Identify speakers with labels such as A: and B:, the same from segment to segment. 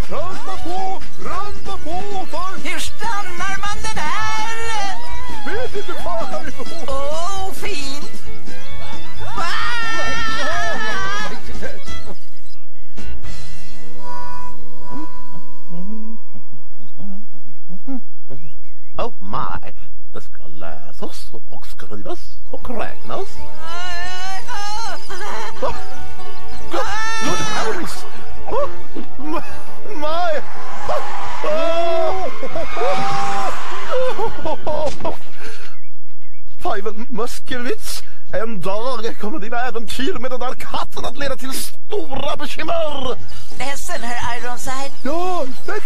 A: Ramma på för...
B: Hur stannar man den här?
A: Vet inte fan härifrån.
B: Åh, fint.
C: Oh my, det ska läsas och skrivas och räknas. Good heavens! Oh, my! Pavel Muskevits, en dag kommer dina äventyr med den där katten att leda till stora bekymmer.
B: Ledsen, herr Ironside.
A: Ja,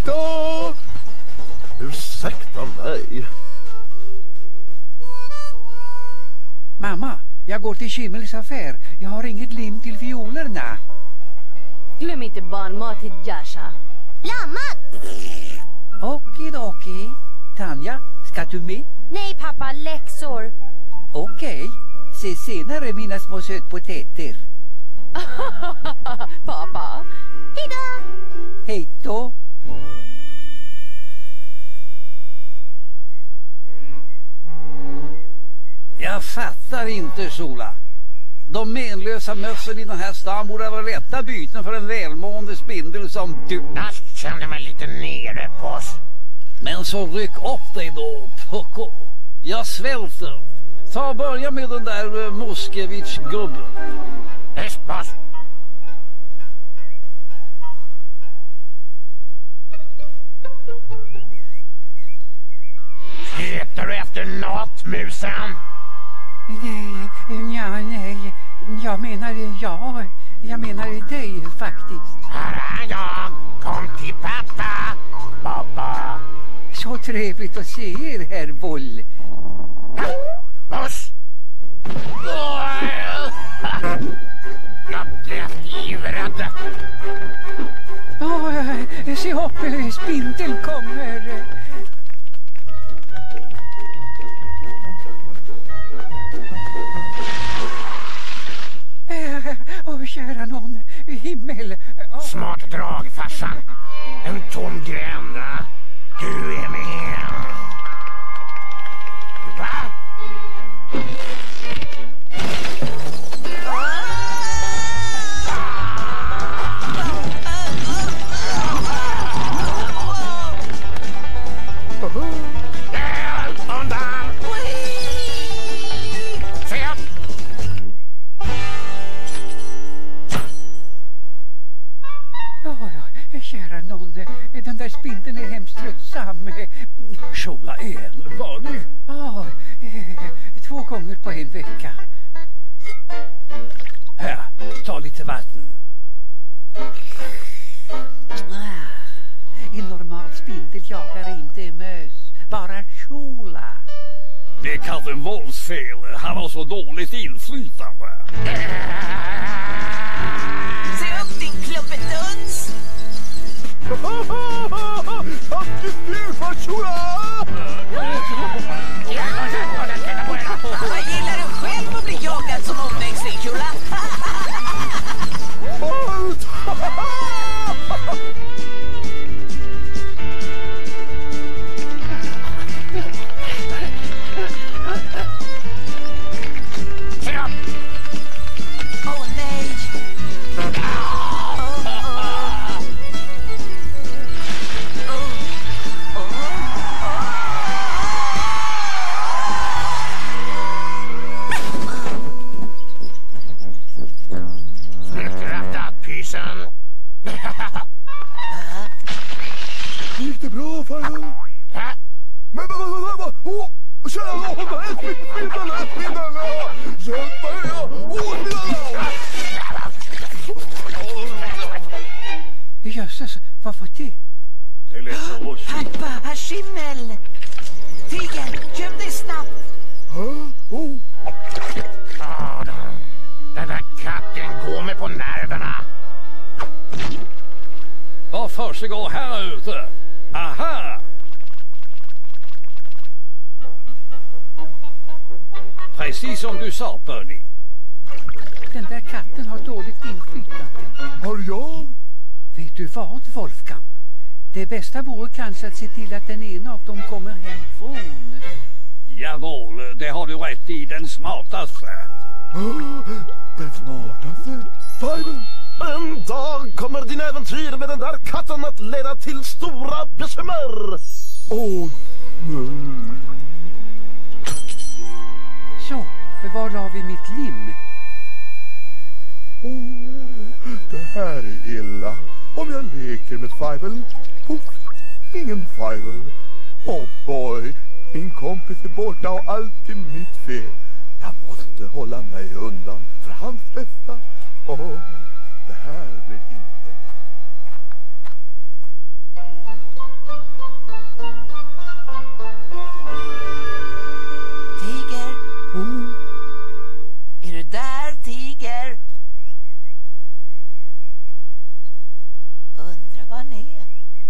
C: Ursäkta mig.
D: Mamma, jag går till Kimmels affär. Jag har inget lim till fiolerna.
E: Glöm inte barnmat till Jasha.
F: Lammat!
D: Okej. Tanja, ska du med?
F: Nej pappa, läxor.
D: Okej. Se senare mina små sötpotäter.
E: Pappa.
F: Hejdå!
D: Hej då. Jag fattar inte, Sola. De menlösa mössen i den här stan borde vara rätta byten för en välmående spindel som du.
C: Jag känner mig lite nere, boss.
D: Men så ryck upp dig då, Pucko. Jag svälter. Ta och börja med den där Muskevits-gubben.
C: Visst, boss. Letar du efter något, musen?
D: Nej. Jag menar dig faktiskt.
C: Här är jag. Kom till pappa. Pappa.
D: Så trevligt att se er, herr Boll.
C: Boss. Jag blev livrädd.
D: Se upp, spindeln kommer. Kära någon, himmel.
C: Smart drag, farsan. En tom grända. Du är med. Va? Undan! Se upp!
D: Kära någon, den där spindeln är hemskt tröttsam.
G: Sola en gång.
D: 2 gånger på en vecka.
G: Här, ta lite vatten.
D: En normal spindel jagar inte mös, bara Sola.
G: Det är katten Wolfs fel. Han har så dåligt inflytande.
B: Se upp din klubbeduns.
A: Tack du för Sola!
B: Vad gillar du själv att bli jagad som omväxling, Sola? Åh nej!
C: Pysen.
A: Gick det bra, farbror? Men vad? Kära någon, spindlarna! Hjälp mig! Spindlarna!
D: Jösses, vad var det?
G: Det lät så ruskigt.
B: Pappa, herr Schimmel! Tigger, göm dig snabbt!
C: Den där katten går mig på nerverna.
G: Vad försiggår här ute? Aha! Precis som du sa, Bernie.
D: Den där katten har dåligt inflytande.
A: Har jag?
D: Vet du vad, Wolfgang? Det bästa vore kanske att se till att den ena av dem kommer härifrån.
G: Jawohl, det har du rätt i, den smartaste.
A: Den smartaste? Fievel?
C: En dag kommer din äventyr med den där katten att leda till stora bekymmer.
A: Nej.
D: Så, var la vi mitt lim?
A: Det här är illa. Om jag leker med Fievel, ingen Fievel. Boy, min kompis är borta och allt är mitt fel. Jag måste hålla mig undan för hans bästa. Det här blir inte lätt.
B: Tiger? Är du där, Tiger? Undrar vad han är.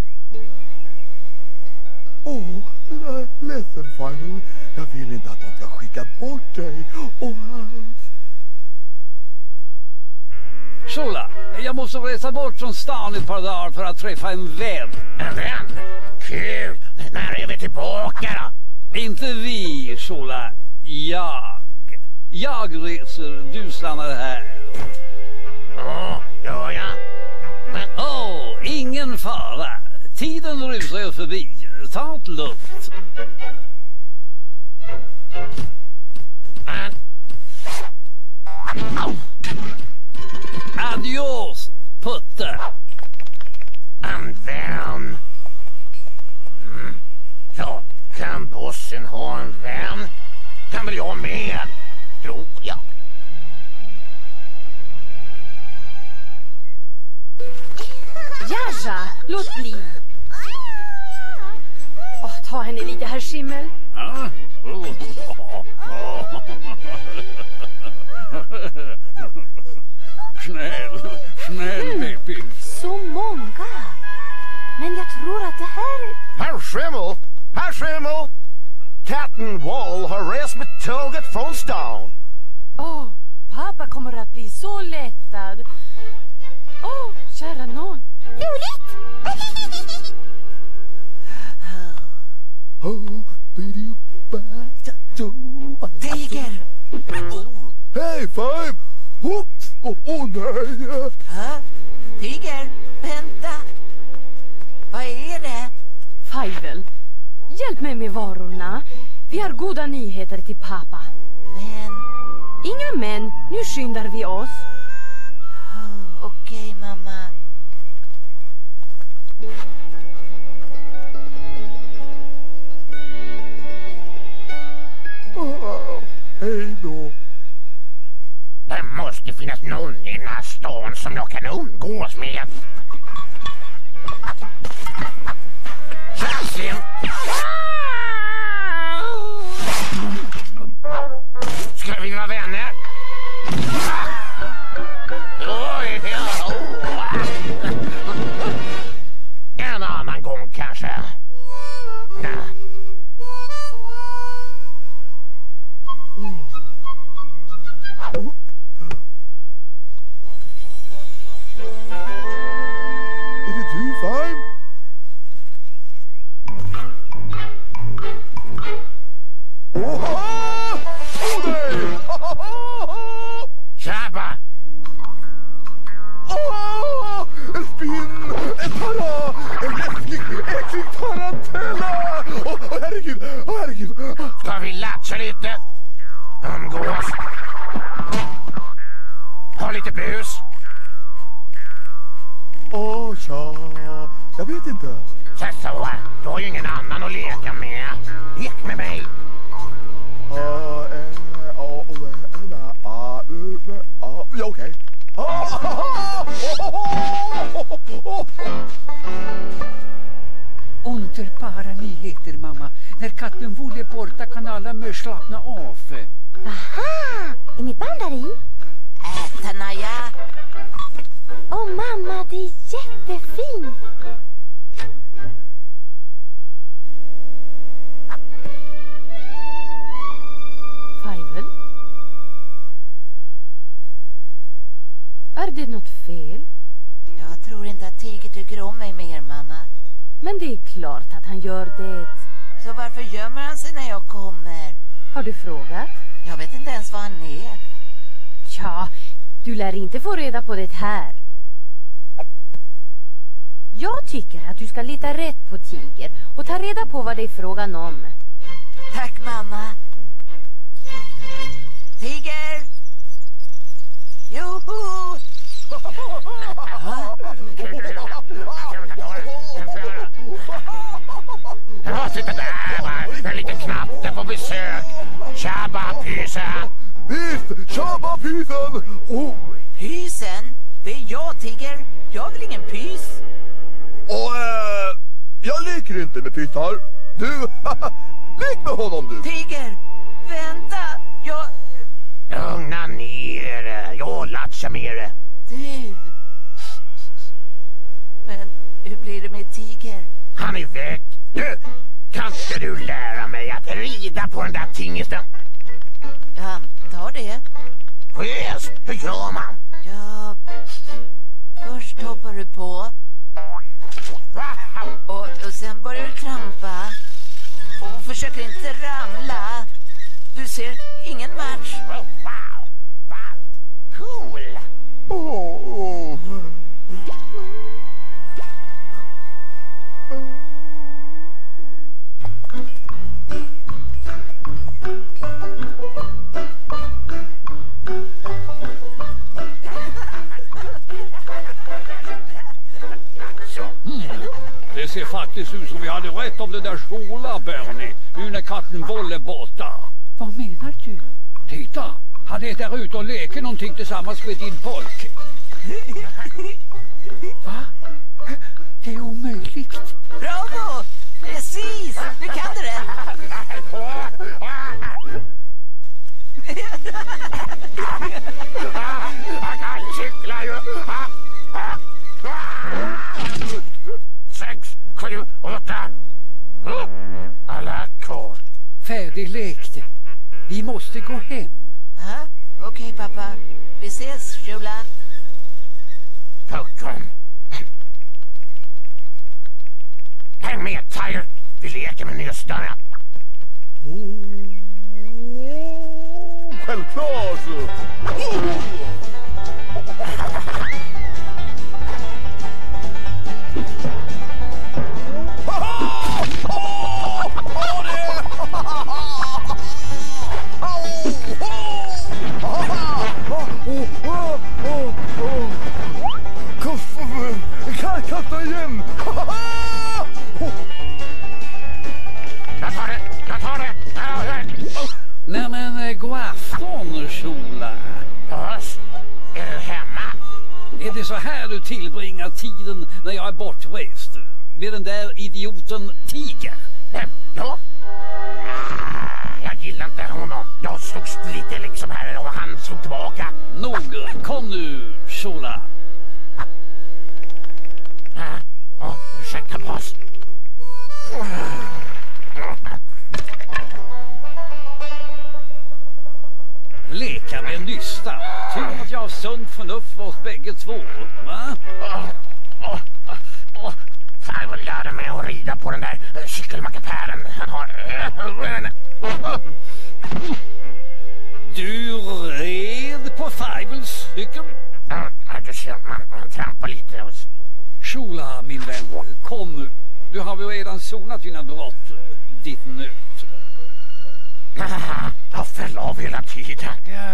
A: Ledsen Fievel. Jag vill inte att de ska skicka bort dig och allt.
G: Sola, jag måste resa bort från stan ett par dagar för att träffa en vän.
H: En vän? Kul! När är vi tillbaka då?
G: Inte vi, Sola. Jag reser, du stannar här.
H: Ja, gör jag. Men...
G: ingen fara. Tiden rusar förbi. Ta ett lugnt. Adios, Putte.
H: En vän. Ja, kan bossen ha en vän? Kan väl jag med, tror jag.
E: Jasha, låt bli. Ta henne lite, herr Schimmel.
G: Snäll baby.
E: Så många. Men jag tror att det här...
C: Herr Schimmel! Katten Wall har rest med tåget från stan.
E: Pappa kommer att bli så lättad. Kära nån.
F: Roligt!
B: Tiger!
A: Hej, Five! Nej!
B: Tiger, vänta! Vad är det?
E: Fievel, hjälp mig med varorna. Vi har goda nyheter till pappa.
B: Men...
E: Inga men, nu skyndar vi oss.
B: Okej, mamma.
A: Hej då.
H: Det måste finnas någon i den här stan som jag kan umgås med. Kerstin! Ska vi vara vänner? En annan gång kanske.
A: Är det du, Five?
H: Tjabba!
A: En spinn! En para! En äcklig tarantella! Herregud!
H: Ska vi latcha lite? Umgås? Ha lite bus?
A: Tja. Jag vet inte.
H: Så, du har ju ingen annan att leka med. Lek med mig.
A: Ja, okej.
D: Underbara nyheter, mamma. När katten Woll är borta kan alla slappna av.
F: Aha! Är mitt barn där i?
B: Tanaya.
F: Mamma, det är jättefint.
E: Fievel? Är det något fel?
B: Jag tror inte att Tiger tycker om mig mer, mamma.
E: Men det är klart att han gör det.
B: Så varför gömmer han sig när jag kommer?
E: Har du frågat?
B: Jag vet inte ens var han är.
E: Ja, du lär inte få reda på det här. Jag tycker att du ska leta rätt på Tiger och ta reda på vad det är frågan om.
B: Tack, mamma. Tiger! Joho!
H: Ja, titta där va. En liten knatte på besök. Tjabba pysen.
A: Visst, tjabba pysen! Oh.
B: Pysen? Det är jag, Tiger. Jag vill ingen pys.
A: Och jag leker inte med pysar. Du, lek med honom du.
B: Tiger, vänta.
H: Lugna ner er. Jag latchar med er.
B: Du. Men hur blir det med Tiger?
H: Han är väck. Du, kan inte du lära mig att rida på den där tingisten?
B: Jag antar det.
H: Just, hur gör man?
B: Ja, först hoppar du på. Och sen börjar du trampa. Och försöker inte ramla. Du ser ingen match.
H: Wow, ballt, cool.
A: Oh.
D: Det ser faktiskt ut som vi hade rätt om det där skola, Bernie. Nu när katten Boll är borta. Vad menar du? Titta, han är där ute och leker någonting tillsammans med din pojke. Va? Det är omöjligt.
B: Bravo! Precis! Nu kan du det.
H: Jag kan cykla ju. 6, 7, 8. Alla kort.
D: Färdiglekt. Vi måste gå hem.
B: Okej, pappa. Vi ses, Shula.
H: Puckon. Häng med, Tiger. Vi leker med nystarna.
A: Självklart! Kasta igen!
H: Jag tar det!
D: Nej men, god afton, Shula.
H: Hörs, är du hemma?
D: Är det så här du tillbringar tiden när jag är bortrest? Med den där idioten Tiger?
H: Ja. Jag gillar inte honom. Jag slogs lite liksom här och han slog tillbaka.
D: Nog, kom nu, Shula.
H: Ursäkta, boss.
D: Leka med nysta. Tur att jag har sunt förnuft för oss bägge två, va?
H: Farbror lärde mig att rida på den där cykelmackapären. Han har...
D: Du red på Fibels cykel?
H: Ja, du ser, man trampar lite.
D: Shula, min vän, kom nu. Du har väl redan sonat dina brott, ditt nöt.
H: Jag föll av hela tiden.
D: Ja.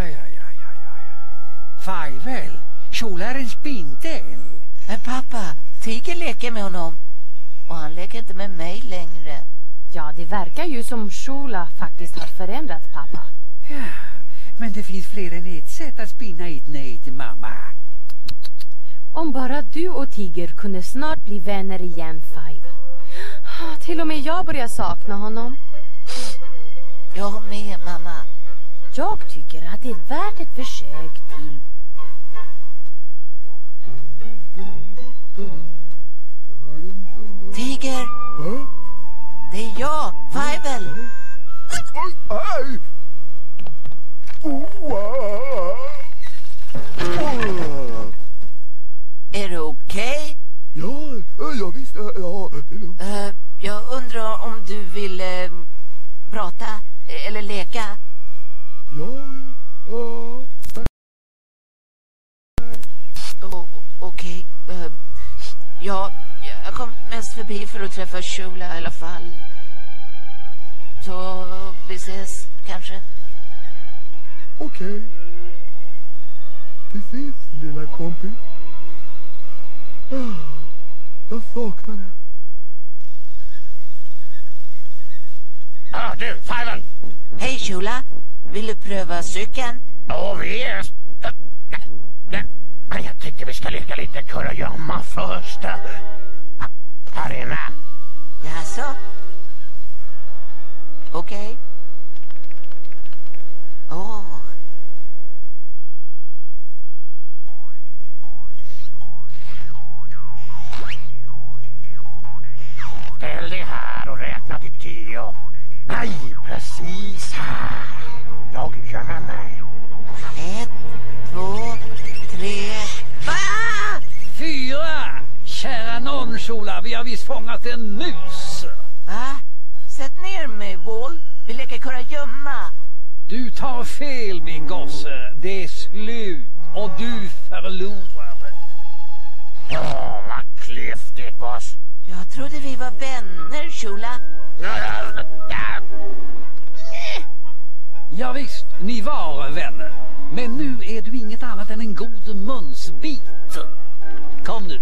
D: Fibel, Shula är en spindel.
B: Men pappa, Tiger leker med honom. Och han leker inte med mig längre.
E: Ja, det verkar ju som Shula faktiskt har förändrats, pappa.
D: Ja, men det finns fler än ett sätt att spinna ett nät, mamma.
E: Om bara du och Tiger kunde snart bli vänner igen, Fibel. Till och med jag börjar sakna honom.
B: Jag med, mamma.
E: Jag tycker att det är värt ett försök till.
B: Tiger! Det är jag, Fibel.
A: Hej!
B: Är det okej?
A: Ja visst, ja, det är lugnt.
B: Jag undrar om du vill prata eller leka? Okej. Jag kom mest förbi för att träffa Shula i alla fall. Så vi ses kanske.
A: Okej. Vi ses, lilla kompis. Jag saknar dig.
H: Du, Fivel!
B: Hej Shula, vill du pröva cykeln?
H: Visst. Men jag tycker vi ska leka lite kurragömma först. Här inne.
B: Jaså? Okej.
H: Ställ dig här och räkna till 10. Nej, precis här. Jag gömmer mig.
B: 1, 2, 3. Va?
G: 4! Kära nån, Shula, vi har visst fångat en mus.
B: Va? Sätt ner mig, Wall. Vi leker kurragömma.
G: Du tar fel, min gosse. Det är slut och du förlorade.
H: Vad klyftigt, boss.
B: Jag trodde vi var vänner, Shula.
G: Ja visst, ni var vänner. Men nu är du inget annat än en god munsbit. Kom nu.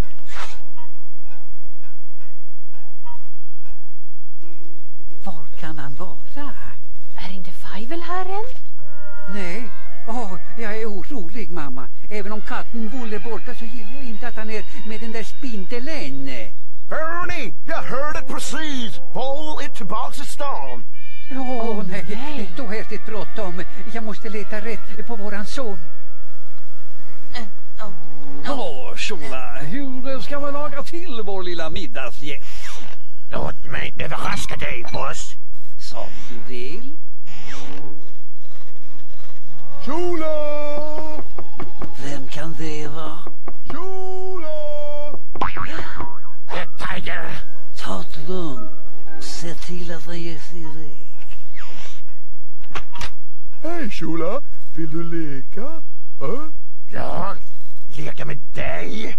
G: Var kan han vara?
E: Är inte Fivel här än?
G: Nej, jag är orolig, mamma. Även om katten Wolle är borta så gillar jag inte att han är med den där spindeln.
C: Bernie, jag hörde precis. Paul är tillbaka i stan.
G: Nej, då är det bråttom. Jag måste leta rätt på våran son. Shula, hur ska man laga till vår lilla middagsgäst?
H: Låt mig överraska dig, boss.
G: Som du vill.
A: Shula!
G: Vem kan det vara?
A: Shula!
H: Tiger.
G: Ta det lugnt. Se till att han ger sig iväg.
A: Hej Shula, vill du leka?
H: Jag leker med dig.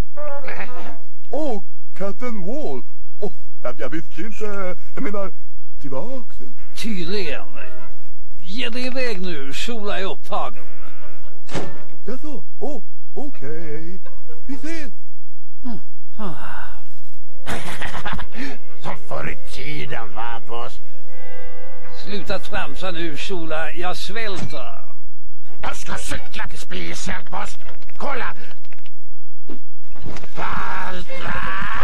A: Katten Wall. Jag visste inte. Jag menar, tillbaks.
G: Tydligen. Ge dig iväg nu, Shula är upptagen.
A: Jaså, okej. Vi ses.
H: Som förr i tiden, va, boss?
G: Sluta tramsa nu, Shula. Jag svälter.
H: Jag ska cykla till spisen, boss. Kolla! Valtra!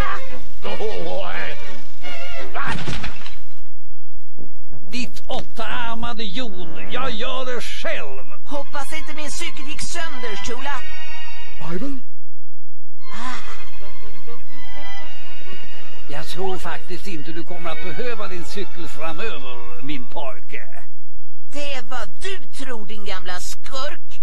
G: Ditt 8-armade jon, jag gör det själv.
B: Hoppas inte min cykel gick sönder, Shula.
A: Fivel?
G: Jag tror faktiskt inte du kommer att behöva din cykel framöver, min pojke.
B: Det är vad du tror, din gamla skurk.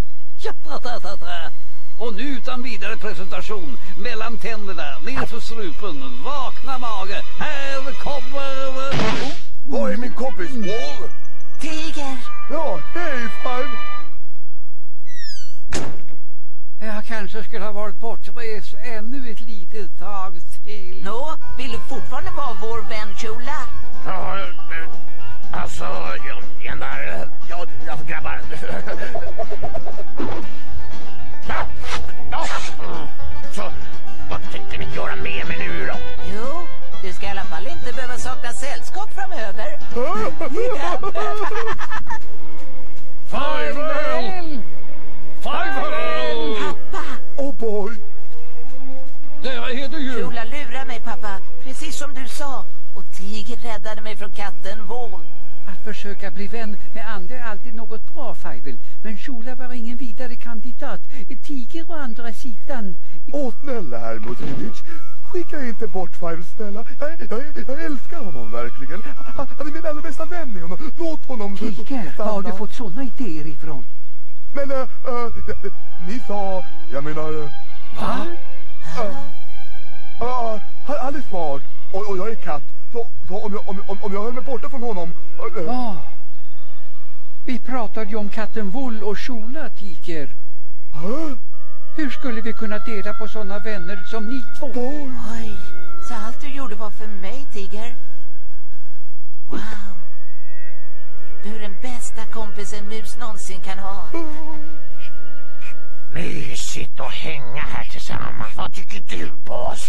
G: Och nu utan vidare presentation, mellan tänderna, ner för strupen, vakna mage. Här kommer...
A: Vad är min kompis Wall?
B: Tiger.
A: Ja, hej Five.
G: Jag kanske skulle ha varit bortrest ännu ett litet tag till.
B: Nå, vill du fortfarande vara vår vän, Shula?
H: Ja, alltså, den där... Ja, grabbar. Så, vad tänker ni göra med mig nu då?
B: Jo, du ska i alla fall inte behöva sakna sällskap framöver.
G: Fivel! Fivel!
B: Pappa!
A: Oh boy!
G: Där är du ju!
B: Shula lurar mig, pappa. Precis som du sa. Och Tiger räddade mig från katten Wall.
G: Att försöka bli vän med andra är alltid något bra, Fivel. Men Shula var ingen vidare kandidat. Tiger och andra sidan.
A: Snälla herr Mosevich. Skicka inte bort Fivel, snälla. Jag älskar honom verkligen. Han är min allra bästa vän. Låt honom...
G: Tiger, var har du fått sådana idéer ifrån?
A: Men, ni sa... Jag menar...
G: Va?
A: smart och jag är katt. Så om jag höll mig borta från honom...
G: Vi pratade ju om katten Woll och Kjola, Tiger. Hur skulle vi kunna dela på sådana vänner som ni två?
B: Oj, så allt du gjorde var för mig, Tiger. Wow. Du är den bästa kompisen mus någonsin kan ha.
H: Mysigt att hänga här tillsammans. Vad tycker du, boss?